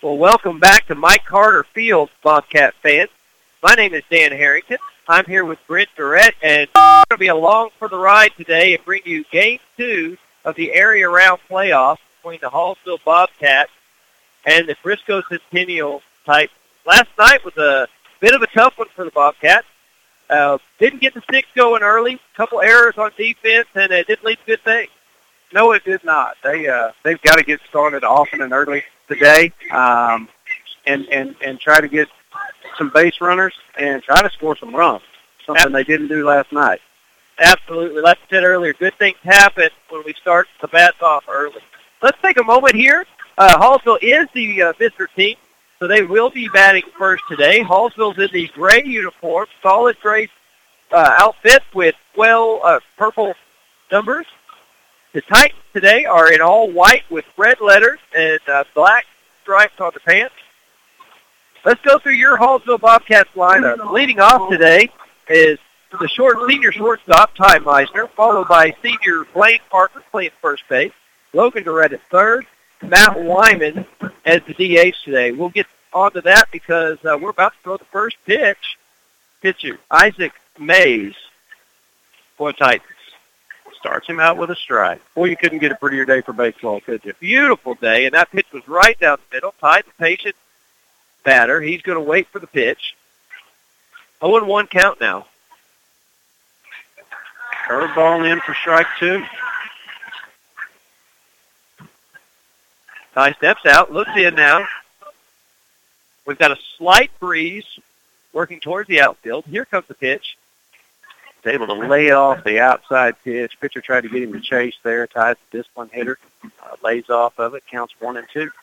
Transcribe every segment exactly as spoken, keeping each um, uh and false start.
Well, welcome back to Mike Carter Field, Bobcat fans. My name is Dan Harrington. I'm here with Brent Durrett, and we're going to be along for the ride today and bring you Game two of the area round playoffs between the Hallsville Bobcats and the Frisco Centennial Titans. Last night was a bit of a tough one for the Bobcats. Uh, didn't get the six going early, a couple errors on defense, and it didn't lead to good things. No, it did not. They uh, they've got to get started often and early today, um, and and and try to get some base runners and try to score some runs. Something Absolutely. They didn't do last night. Absolutely, like I said earlier, good things happen when we start the bats off early. Let's take a moment here. Uh, Hallsville is the uh, visitor team, so they will be batting first today. Hallsville's in the gray uniform, solid gray uh, outfit with well uh, purple numbers. The Titans today are in all white with red letters and uh, black stripes on the pants. Let's go through your Hallsville Bobcats lineup. Leading off today is the short senior shortstop, Ty Meisner, followed by senior Blaine Parker playing first base, Logan Durrett at third, Matt Wyman as the D H today. We'll get onto that because uh, we're about to throw the first pitch. Pitcher Isaac Mays for the Titans. Starts him out with a strike. Boy, you couldn't get a prettier day for baseball, could you? Beautiful day, and that pitch was right down the middle. Ty's a patient batter. He's going to wait for the pitch. oh and one count now. Curveball in for strike two. Ty steps out, looks in now. We've got a slight breeze working towards the outfield. Here comes the pitch. Able to lay off the outside pitch. Pitcher tried to get him to chase there. Ty's a disciplined hitter. Uh, lays off of it. Counts one and two.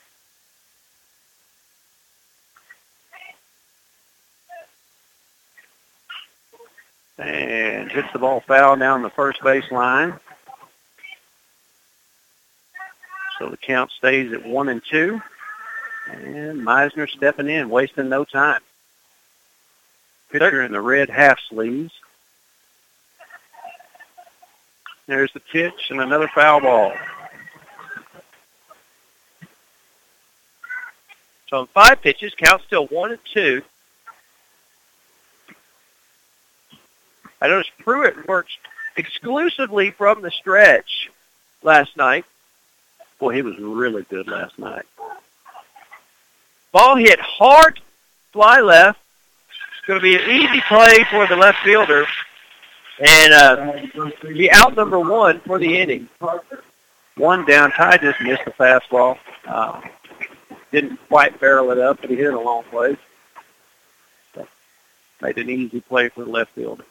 And hits the ball foul down the first base line. So the count stays at one and two. And Meisner stepping in, wasting no time. Pitcher in the red half sleeves. There's the pitch and another foul ball. So on five pitches, count still one and two. I noticed Pruitt worked exclusively from the stretch last night. Boy, he was really good last night. Ball hit hard, fly left. It's going to be an easy play for the left fielder. And uh, be out number one for the inning. One down. Ty just missed the fastball. Uh, didn't quite barrel it up, but he hit it a long place. So made an easy play for the left fielder.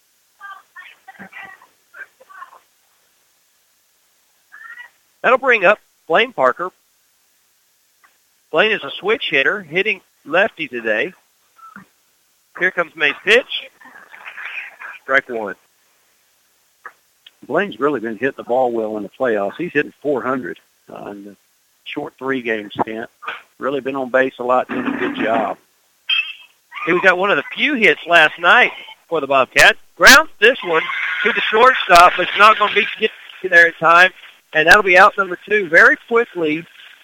That'll bring up Blaine Parker. Blaine is a switch hitter, hitting lefty today. Here comes May's pitch. Strike one. Blaine's really been hitting the ball well in the playoffs. He's hitting four hundred uh, in the short three-game stint. Really been on base a lot, doing a good job. He got one of the few hits last night for the Bobcats. Grounds this one to the shortstop, but it's not going to be get there in time, and that'll be out number two very quickly.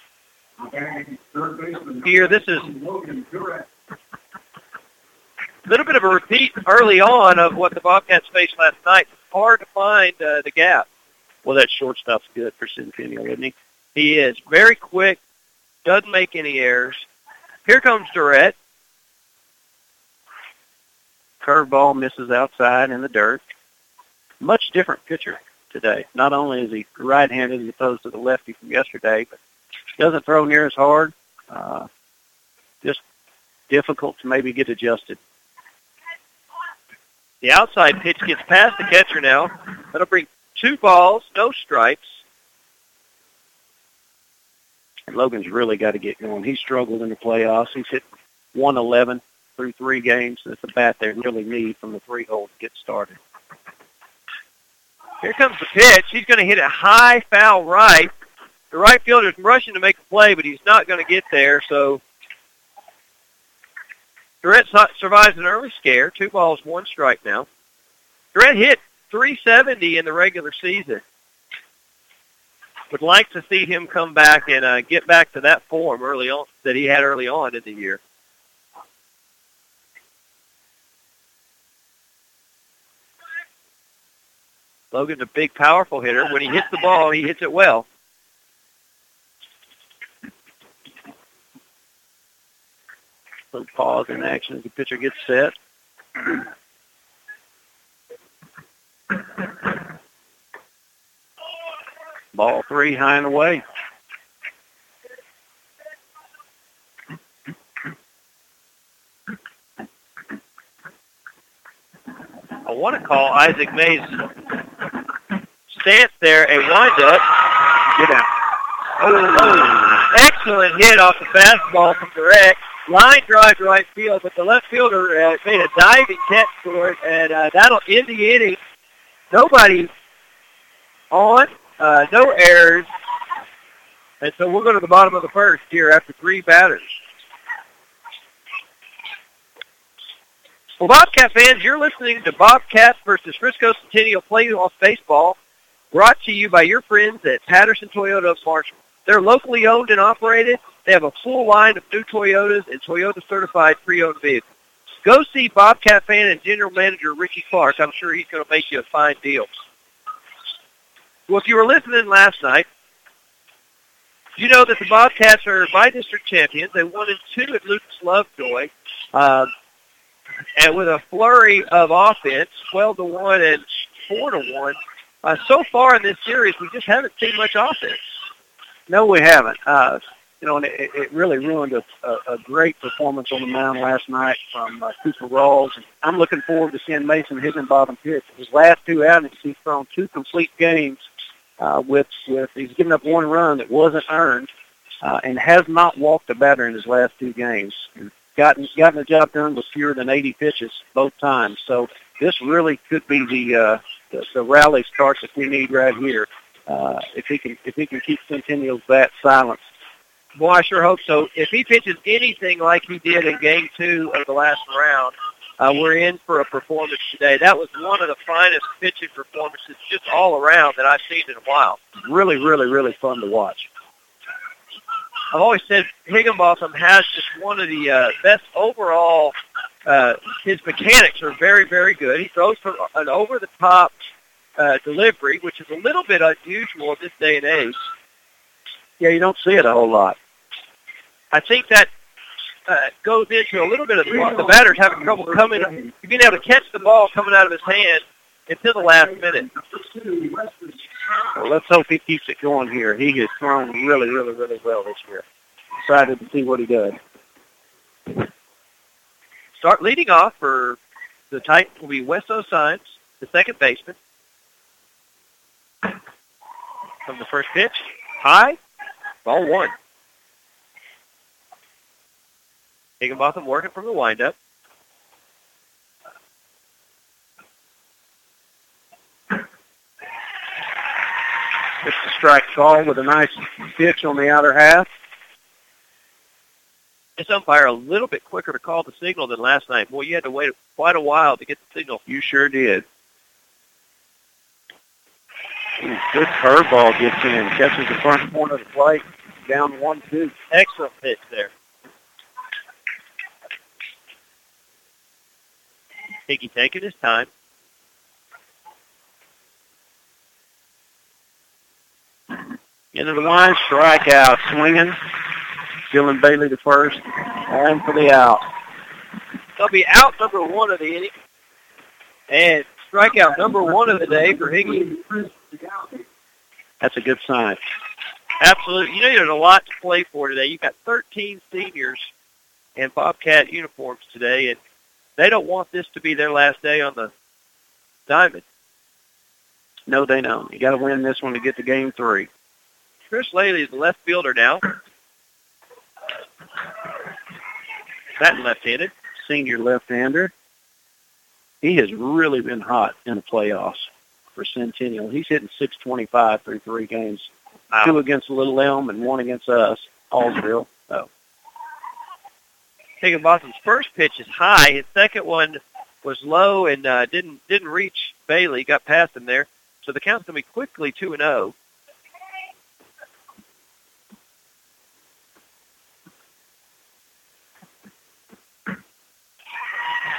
Here, this is a little bit of a repeat early on of what the Bobcats faced last night. It's hard to find uh, the gap. Well, that shortstop's good for Centennial, isn't he? He is. Very quick, doesn't make any errors. Here comes Durrett. Curveball misses outside in the dirt. Much different pitcher today. Not only is he right-handed as opposed to the lefty from yesterday, but doesn't throw near as hard. Uh, just difficult to maybe get adjusted. The outside pitch gets past the catcher now. That'll bring two balls, no strikes. And Logan's really got to get going. He struggled in the playoffs. He's hit one eleven through three games. That's the bat they really need from the three-hole to get started. Here comes the pitch. He's going to hit a high foul right. The right fielder's rushing to make a play, but he's not going to get there, so Durrett survives an early scare. Two balls, one strike now. Durrett hit three seventy in the regular season. would like to see him come back and uh, get back to that form early on that he had early on in the year. Logan's a big, powerful hitter. When he hits the ball, he hits it well. Little pause in action as the pitcher gets set. Ball three, high and away. I want to call Isaac May's stance there a wind-up. Get out. Oh, oh, excellent hit off the fastball from Direct. Line drive to right field, but the left fielder uh, made a diving catch for it, and uh, that'll end the inning. Nobody on, uh, no errors, and so we'll go to the bottom of the first here after three batters. Well, Bobcat fans, you're listening to Bobcats versus Frisco Centennial Playoff Baseball, brought to you by your friends at Patterson Toyota of Marshall. They're locally owned and operated. They have a full line of new Toyotas and Toyota-certified pre-owned vehicles. Go see Bobcat fan and General Manager Ricky Clark. I'm sure he's going to make you a fine deal. Well, if you were listening last night, you know that the Bobcats are by-district champions. They won in two at Lucas Lovejoy. Uh, and with a flurry of offense, twelve to one and four to one. Uh, so far in this series, we just haven't seen much offense. No, we haven't. Uh, you know, and it, it really ruined a, a, a great performance on the mound last night from uh, Cooper Rawls. And I'm looking forward to seeing Mason Higginbottom pitch. His last two outings, he's thrown two complete games uh, with, with he's given up one run that wasn't earned uh, and has not walked a batter in his last two games. And gotten gotten the job done with fewer than eighty pitches both times. So this really could be the uh, the, the rally start that we need right here. Uh, if he can if he can keep Centennial's bat silent. Boy, I sure hope so. If he pitches anything like he did in Game Two of the last round, uh, we're in for a performance today. That was one of the finest pitching performances just all around that I've seen in a while. Really, really, really fun to watch. I've always said Higginbotham has just one of the uh, best overall. Uh, his mechanics are very, very good. He throws for an over-the-top uh, delivery, which is a little bit unusual in this day and age. Yeah, you don't see it a whole lot. I think that uh, goes into a little bit of the, the batter's having trouble coming, being able to catch the ball coming out of his hand until the last minute. Well, let's hope he keeps it going here. He has thrown really, really, really well this year. Excited to see what he does. Start leading off for the Titans will be Wes Osines, the second baseman. From the first pitch, high, ball one. Higginbotham working from the windup. It's a strike call with a nice pitch on the outer half. This umpire a little bit quicker to call the signal than last night. Boy, you had to wait quite a while to get the signal. You sure did. Ooh, good curveball gets in. Catches the front corner of the plate. Down one, two. Excellent pitch there. Higgy taking his time. Into the line, strikeout, swinging. Dylan Bailey to first, on for the out. They'll be out number one of the inning. And strikeout number one of the day for Higgy. That's a good sign. Absolutely. You know, there's a lot to play for today. You've got thirteen seniors in Bobcat uniforms today, and they don't want this to be their last day on the diamond. No, they don't. You got to win this one to get to game three. Chris Laley is the left fielder now. Batting left-handed. Senior left-hander. He has really been hot in the playoffs for Centennial. He's hitting six twenty-five through three games. Wow. Two against Little Elm and one against us, Hallsville. Oh. Higginbotham's first pitch is high. His second one was low and uh, didn't didn't reach Bailey. Got past him there. So the count's going to be quickly two and oh.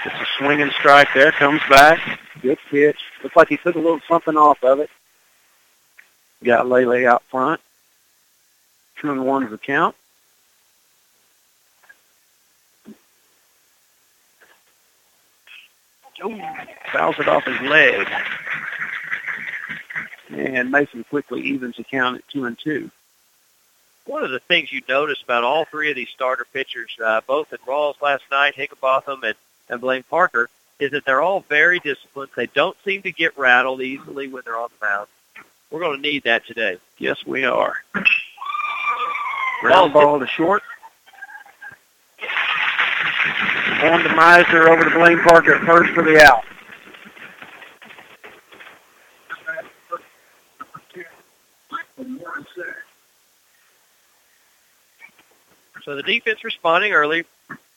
It's a swinging strike there. Comes back. Good pitch. Looks like he took a little something off of it. Got Lele out front. Two and one is the count. Oh, fouls it off his leg. And Mason quickly evens the count at two and two. One of the things you notice about all three of these starter pitchers, uh, both at Rawls last night, Higginbotham and, and Blaine Parker, is that they're all very disciplined. They don't seem to get rattled easily when they're on the mound. We're going to need that today. Yes, we are. Ground ball to short. On to Meisner, over to Blaine Parker at first for the out. So the defense responding early.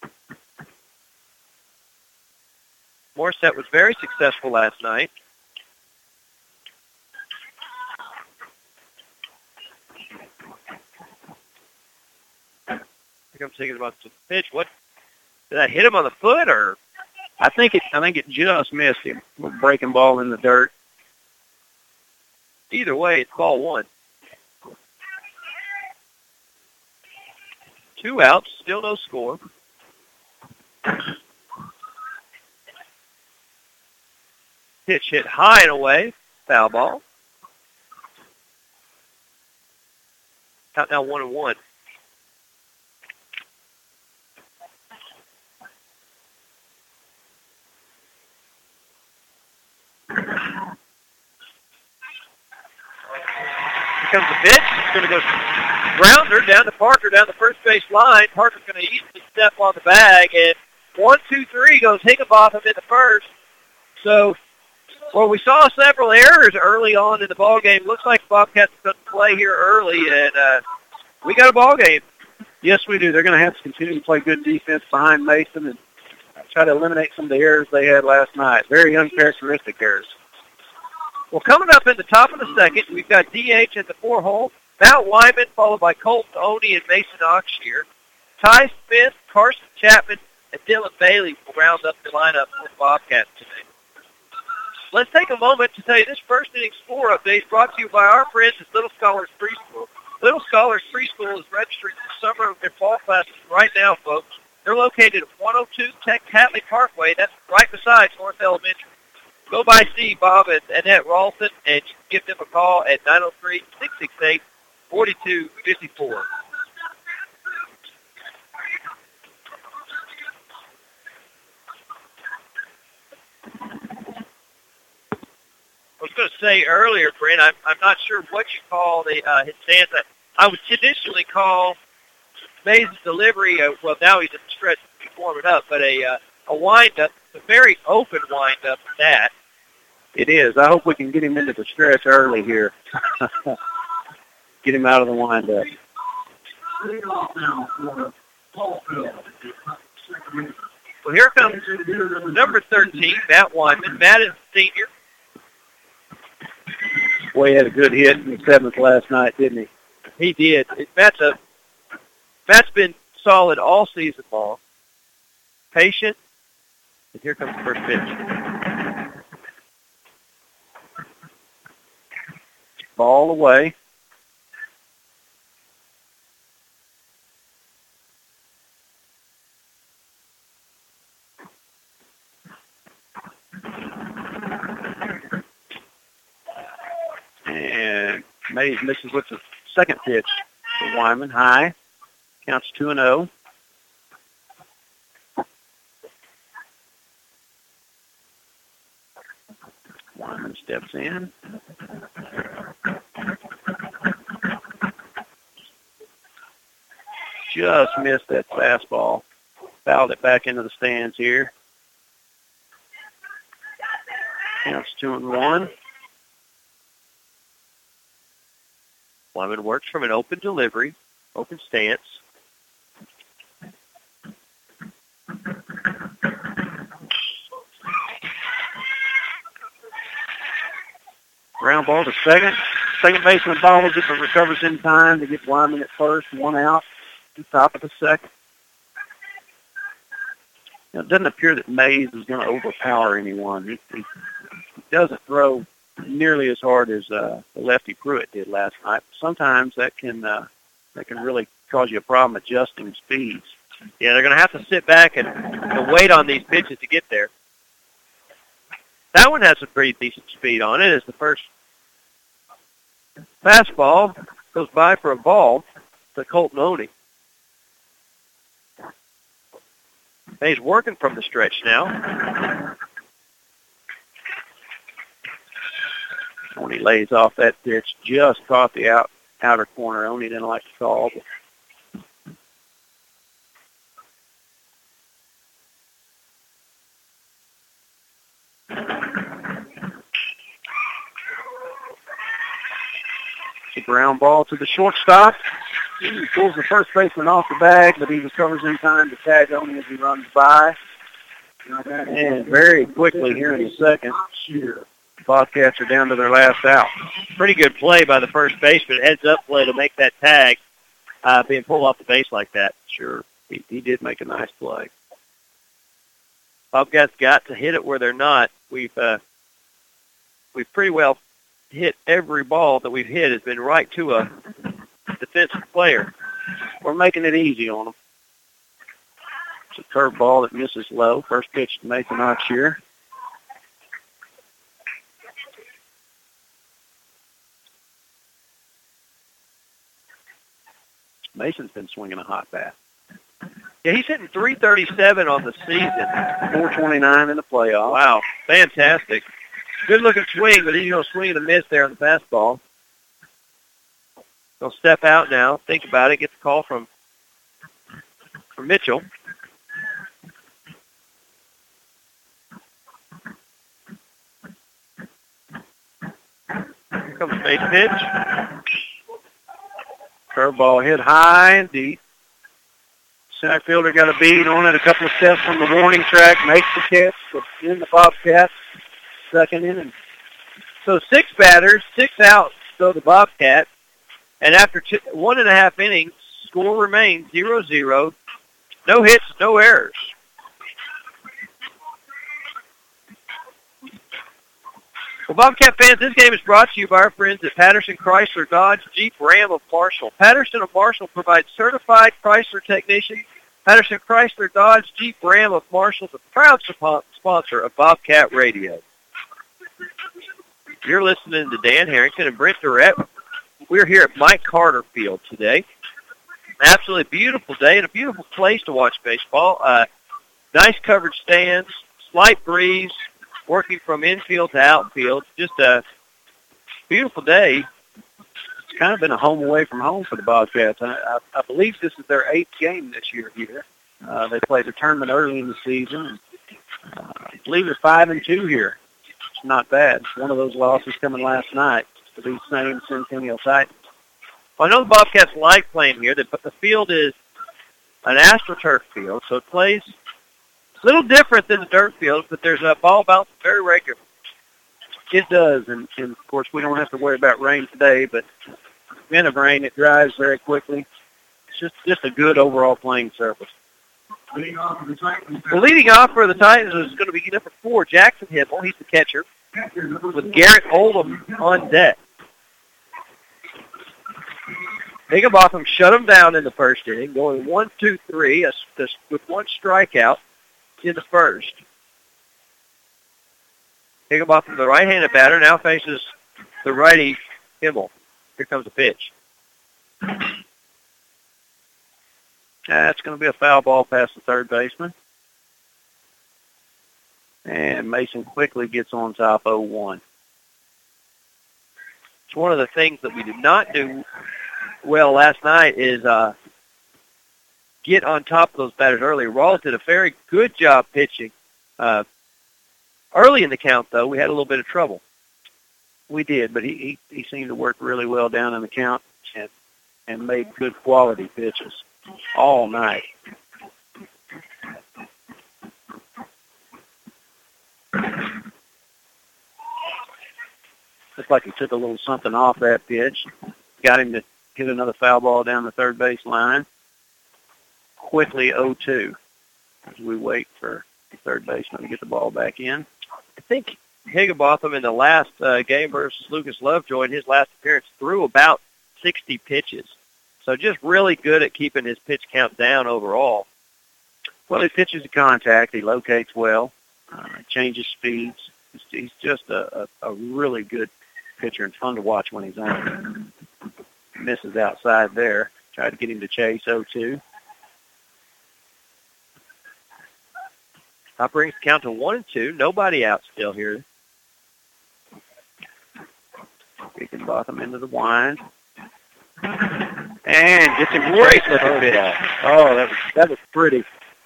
Morissette was very successful last night. I think I'm thinking about the pitch. What did I hit him on the foot, or? I think it. I think it just missed him. A breaking ball in the dirt. Either way, it's ball one. Two outs, still no score. Pitch hit high and away, foul ball. Count now one and one. Here comes the pitch. It's going to go grounder down to Parker down the first base line. Parker's going to easily step on the bag, and one, two, three goes Higginbotham in the first. So, well, we saw several errors early on in the ball game. Looks like Bobcats are going to play here early, and uh, we got a ball game. Yes, we do. They're going to have to continue to play good defense behind Mason and try to eliminate some of the errors they had last night. Very uncharacteristic errors. Well, coming up in the top of the second, we've got D H at the four hole, Matt Wyman, followed by Colton Oney and Mason Oxshear. Ty Smith, Carson Chapman, and Dylan Bailey will round up the lineup for the Bobcats today. Let's take a moment to tell you this first inning score update is brought to you by our friends at Little Scholars Preschool. Little Scholars Preschool is registering for summer and fall classes right now, folks. They're located at one oh two Tech Hatley Parkway. That's right beside North Elementary. Go by Steve, Bob, and Annette Ralston, and you can give them a call at nine oh three, six six eight, four two five four. I was going to say earlier, Brent, I'm, I'm not sure what you call the uh, his stance. I, I would traditionally call Mays' delivery, uh, well, now he's at the stretch warming up, but a uh, a wind-up, a very open wind-up at that. It is. I hope we can get him into the stretch early here. Get him out of the wind-up. Well, here comes number thirteen, Matt Wyman. Matt is a senior. Boy, he had a good hit in the seventh last night, didn't he? He did. It, Matt's, a, Matt's been solid all season long. Patient. And here comes the first pitch. Ball away. And Mays misses with the second pitch for Wyman. High. Counts two and oh. Wyman steps in. Just missed that fastball. Fouled it back into the stands here. Counts two and one. Wyman works from an open delivery, open stance. Ground ball to second. Second baseman bobbles it, but recovers in time to get Wyman at first. One out. To the top of the second. know, it doesn't appear that Mays is going to overpower anyone. He, he doesn't throw nearly as hard as uh, the lefty Pruitt did last night. Sometimes that can uh, that can really cause you a problem adjusting speeds. Yeah, they're going to have to sit back and, and wait on these pitches to get there. That one has some pretty decent speed on it as the first fastball goes by for a ball to Colton Oney. He's working from the stretch now. When he lays off that pitch, just caught the out, outer corner. Oney didn't like to call. But it's a ground ball to the shortstop. He pulls the first baseman off the bag, but he recovers in time to tag Oney as he runs by. And very quickly here in the second, Bobcats are down to their last out. Pretty good play by the first baseman. Heads up play to make that tag, uh, being pulled off the base like that. Sure, he, he did make a nice play. Bobcats got to hit it where they're not. We've uh, we've pretty well hit every ball that we've hit has been right to a defensive player. We're making it easy on them. It's a curve ball that misses low. First pitch to Mason Oxshear. Mason's been swinging a hot bat. Yeah, he's hitting three thirty-seven on the season. four twenty-nine in the playoffs. Wow, fantastic. Good-looking swing, but he's going to swing and a miss there on the fastball. He'll step out now, think about it, get the call from, from Mitchell. Here comes the base pitch. Curveball hit high and deep. Center fielder got a bead on it a couple of steps from the warning track, makes the catch, but in the Bobcats, second inning. So six batters, six outs, so the Bobcats. And after two, one and a half innings, score remains zero zero. No hits, no errors. Well, Bobcat fans, this game is brought to you by our friends at Patterson Chrysler Dodge Jeep Ram of Marshall. Patterson of Marshall provides certified Chrysler technicians. Patterson Chrysler Dodge Jeep Ram of Marshall is a proud sponsor of Bobcat Radio. You're listening to Dan Harrington and Brent Durrett. We're here at Mike Carter Field today. Absolutely beautiful day and a beautiful place to watch baseball. Uh, nice covered stands, slight breeze, working from infield to outfield. Just a beautiful day. It's kind of been a home away from home for the Bobcats. I, I, I believe this is their eighth game this year here. Uh, they played the tournament early in the season. Uh, I believe they're five and two here. It's not bad. One of those losses coming last night to the same Centennial Titans. Well, I know the Bobcats like playing here, but the field is an AstroTurf field, so it plays a little different than the dirt field, but there's a ball bounce very regular. It does, and, and of course we don't have to worry about rain today, but in of rain, it dries very quickly. It's just, just a good overall playing surface. Leading off for the Titans, well, leading off for the Titans is going to be number four, Jackson Himmel. He's the catcher, with Garrett Oldham on deck. Higginbotham shut him down in the first inning, going one, two, three, a, a, with one strikeout in the first. Higginbotham, the right-handed batter, now faces the righty Himmel. Here comes the pitch. That's going to be a foul ball past the third baseman. And Mason quickly gets on top oh one. It's one of the things that we did not do well last night is uh, get on top of those batters early. Rawls did a very good job pitching. Uh, early in the count, though, we had a little bit of trouble. We did, but he, he, he seemed to work really well down in the count and, and made good quality pitches all night. Looks like he took a little something off that pitch. Got him to hit another foul ball down the third base line. Quickly oh two as we wait for third baseman to get the ball back in. I think Higginbotham in the last uh, game versus Lucas Lovejoy in his last appearance threw about sixty pitches. So just really good at keeping his pitch count down overall. Well, he pitches to contact. He locates well, uh, changes speeds. He's, he's just a, a, a really good pitcher and fun to watch when he's on. Misses outside there. Tried to get him to chase oh two. That brings the count to one and two. Nobody out still here. Higginbotham into the wind. And gets him Great with little a pitch. Oh, that was, that was pretty.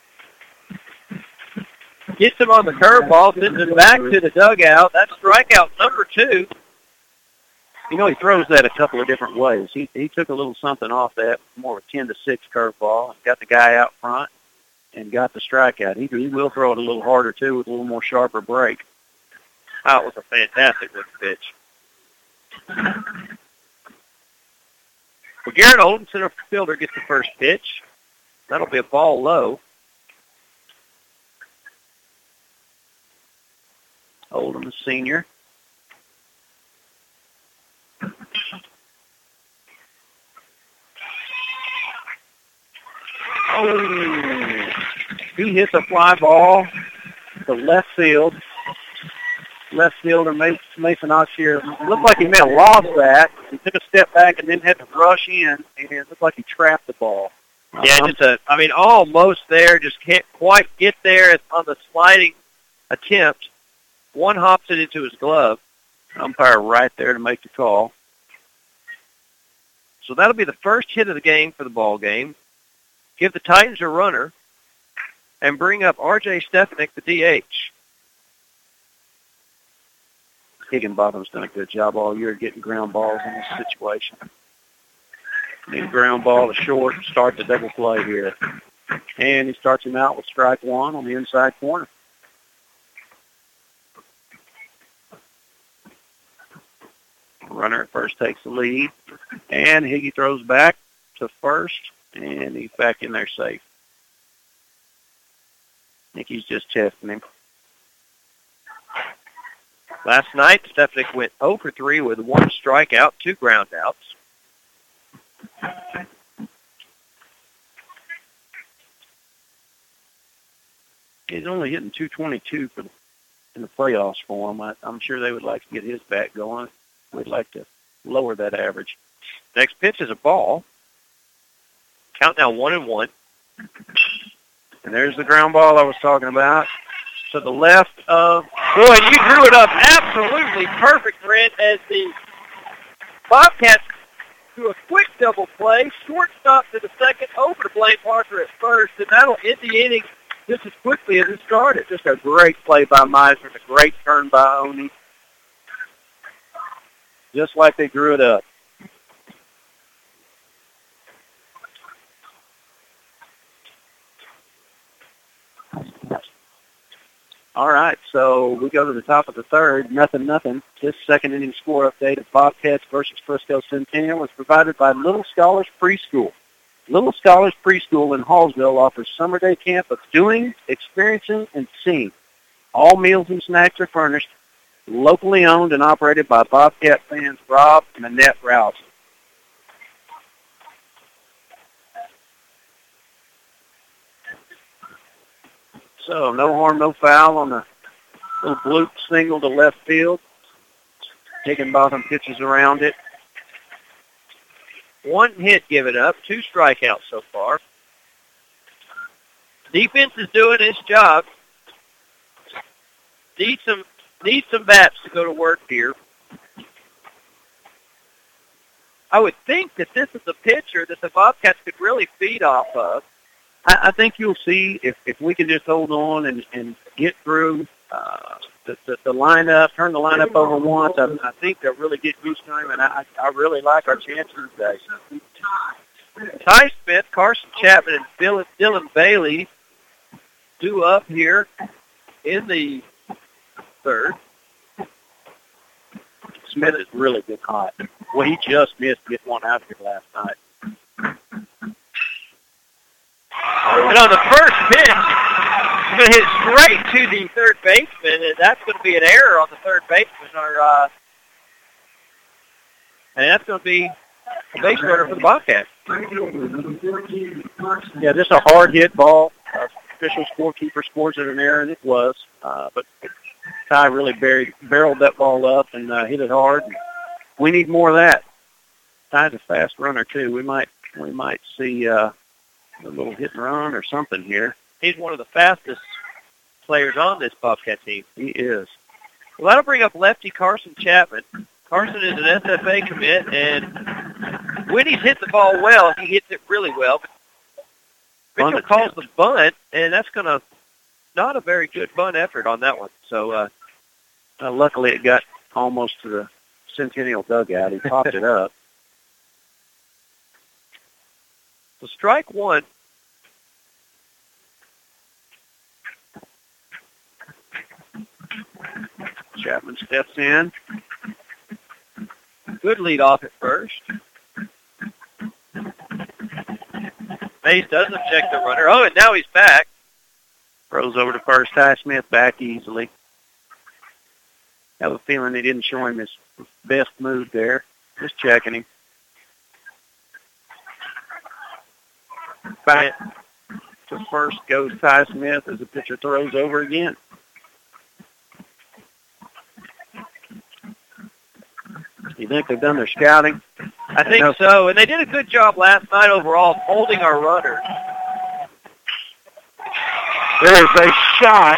Gets him on the curveball, sends it back to the dugout. That's strikeout number two. You know, he throws that a couple of different ways. He he took a little something off that, more of a ten to six curveball, got the guy out front, and got the strikeout. He, he will throw it a little harder, too, with a little more sharper break. That was a fantastic looking pitch. Well, Garrett Oldham, center fielder, gets the first pitch. That'll be a ball low. Oldham, the senior. Oh, he hits a fly ball to left field. Left fielder Mason Oxier looked like he may have lost that. He took a step back and then had to rush in, and it looked like he trapped the ball. Yeah, um, just a, I mean, almost there, just can't quite get there on the sliding attempt. One hops it into his glove. Umpire right there to make the call. So that'll be the first hit of the game for the ball game. Give the Titans a runner and bring up R J Stefanik, the D H. Higginbotham's done a good job all year getting ground balls in this situation. Need a ground ball to short, start the double play here. And he starts him out with strike one on the inside corner. Runner at first takes the lead. And Higgy throws back to first, and he's back in there safe. I think he's just testing him. Last night, Stefanik went oh for three with one strikeout, two groundouts. He's only hitting two twenty-two for the, in the playoffs for him. I, I'm sure they would like to get his bat going. We'd like to lower that average. Next pitch is a ball. Count now one and one. And there's the ground ball I was talking about. To the left of, boy, you drew it up absolutely perfect, Brent, as the Bobcats do a quick double play, shortstop to the second, over to Blaine Parker at first, and that'll end the inning just as quickly as it started. Just a great play by Meisner, a great turn by Oni. Just like they drew it up. All right, so we go to the top of the third, nothing, nothing. This second inning score update of Bobcats versus Frisco Centennial was provided by Little Scholars Preschool. Little Scholars Preschool in Hallsville offers summer day camp of doing, experiencing, and seeing. All meals and snacks are furnished, locally owned and operated by Bobcat fans Rob and Annette Rouse. So no harm, no foul on the little bloop single to left field. Higginbotham pitches around it. One hit given up, two strikeouts so far. Defense is doing its job. Need some, need some bats to go to work here. I would think that this is a pitcher that the Bobcats could really feed off of. I, I think you'll see if, if we can just hold on and, and get through uh, the, the, the lineup, turn the lineup over once, I, I think they'll really get goose time, and I, I really like our chances today. Ty Smith, Carson Chapman, and Dylan, Dylan Bailey due up here in the third. Smith is really good hot. Well, he just missed getting one out here last night. And on the first pitch, going to hit straight to the third baseman, and that's going to be an error on the third baseman. Or, uh, and that's going to be a base runner for the Bobcats. Yeah, just a hard hit ball. Uh, official scorekeeper scores it an error, and it was. Uh, but Ty really buried, barreled that ball up and uh, hit it hard. We need more of that. Ty's a fast runner too. We might we might see uh, a little hit and run or something here. He's one of the fastest players on this Bobcat team. He is. Well, that'll bring up lefty Carson Chapman. Carson is an S F A commit, and when he's hit the ball well, he hits it really well. Mitchell calls the bunt, and that's going to not a very good bunt effort on that one. So uh, uh, luckily it got almost to the Centennial dugout. He popped it up. So strike one. Chapman steps in. Good lead off at first. Mays doesn't check the runner. Oh, and now he's back. Throws over to first. Ty Smith back easily. Have a feeling they didn't show him his best move there. Just checking him. Back to first goes Ty Smith as the pitcher throws over again. You think they've done their scouting? I think no. so, and they did a good job last night overall holding our runners. There's a shot.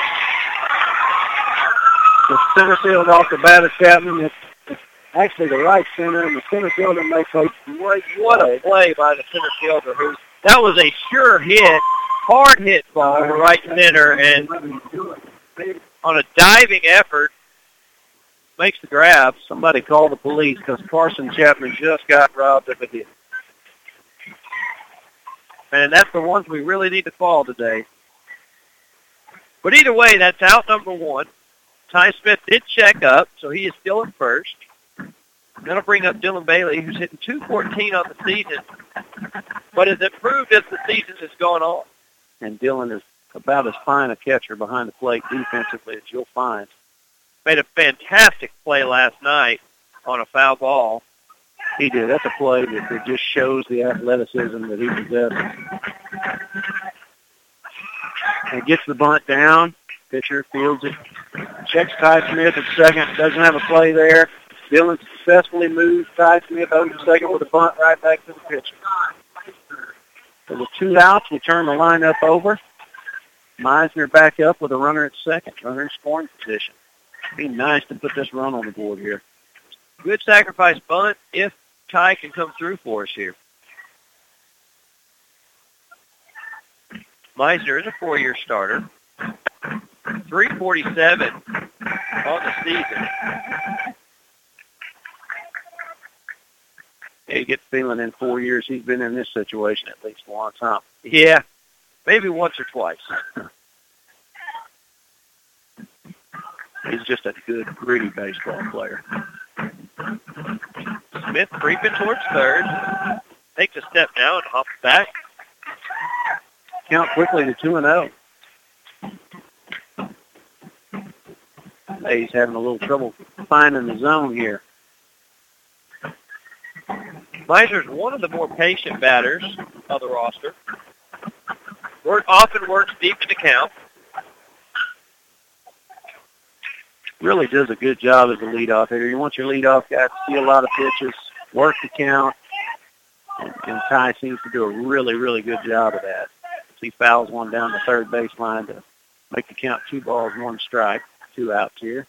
The center field off the bat of Chapman. It's actually the right center, and the center fielder makes a great What play. a play by the center fielder. Who That was a sure hit, hard hit ball to right center, and on a diving effort, makes the grab. Somebody call the police because Carson Chapman just got robbed of a hit. And that's the ones we really need to call today. But either way, that's out number one. Ty Smith did check up, so he is still at first. That'll bring up Dylan Bailey, who's hitting two fourteen on the season, but has improved as the season has gone on. And Dylan is about as fine a catcher behind the plate defensively as you'll find. Made a fantastic play last night on a foul ball. He did. That's a play that, that just shows the athleticism that he possesses. And gets the bunt down. Pitcher fields it. Checks Ty Smith at second. Doesn't have a play there. Dylan successfully moves Ty Smith over to second with a bunt right back to the pitcher. So with two outs, we turn the lineup over. Meisner back up with a runner at second. Runner in scoring position. Be nice to put this run on the board here. Good sacrifice bunt if Ty can come through for us here. Meisner is a four-year starter. three forty-seven on the season. Yeah, you get the feeling in four years he's been in this situation at least one time. Yeah, maybe once or twice. He's just a good, gritty baseball player. Smith creeping towards third. Takes a step now and hops back. Count quickly to two and oh. He's having a little trouble finding the zone here. Meisner's one of the more patient batters of the roster. Work, often works deep in the count. Really does a good job as a leadoff hitter. You want your leadoff guy to see a lot of pitches, work the count, and, and Ty seems to do a really, really good job of that. He fouls one down the third baseline to make the count two balls, one strike, two outs here.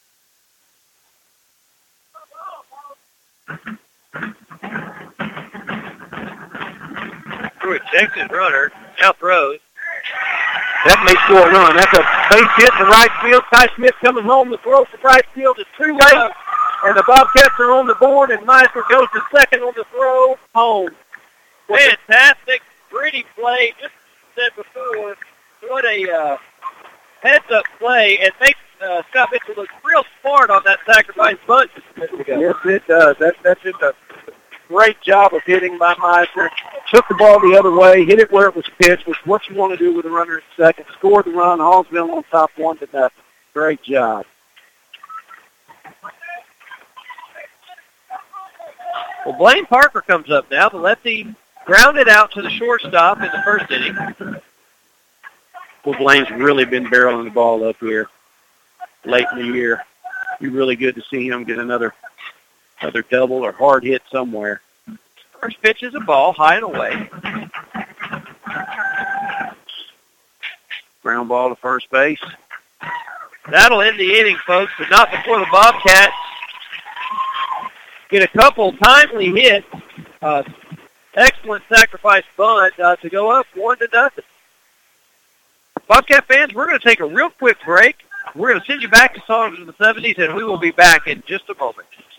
Through a Texas runner, now throws. That may score a run. That's a base hit to right field. Ty Smith coming home. The throw to right field is too late. And the Bobcats are on the board, and Meisner goes to second on the throw home. Fantastic, pretty play. Just said before, what a uh, heads-up play, and makes uh, Scott Mitchell look real smart on that sacrifice bunt. Yes, it does. That, that's just a Great job of hitting by Meisner. Took the ball the other way, hit it where it was pitched, which is what you want to do with a runner at second. Scored the run. Hallsville on top one to nothing. Great job. Well, Blaine Parker comes up now. The lefty grounded out to the shortstop in the first inning. Well, Blaine's really been barreling the ball up here late in the year. Be really good to see him get another another double or hard hit somewhere. First pitch is a ball, high and away. Ground ball to first base. That'll end the inning, folks, but not before the Bobcats get a couple timely hits. Uh, excellent sacrifice bunt uh, to go up one to nothing. Bobcat fans, we're going to take a real quick break. We're going to send you back to songs of the seventies, and we will be back in just a moment.